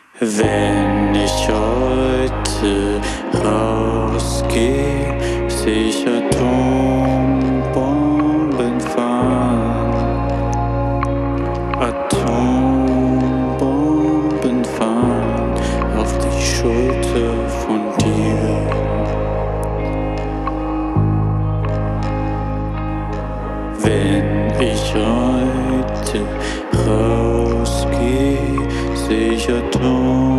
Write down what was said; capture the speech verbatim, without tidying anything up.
Wenn ich heute rausgeh, seh ich Atombomben fahren. Atombomben fahren auf die Schulter von dir. Wenn ich heute rausgeh, seh ich Atombomben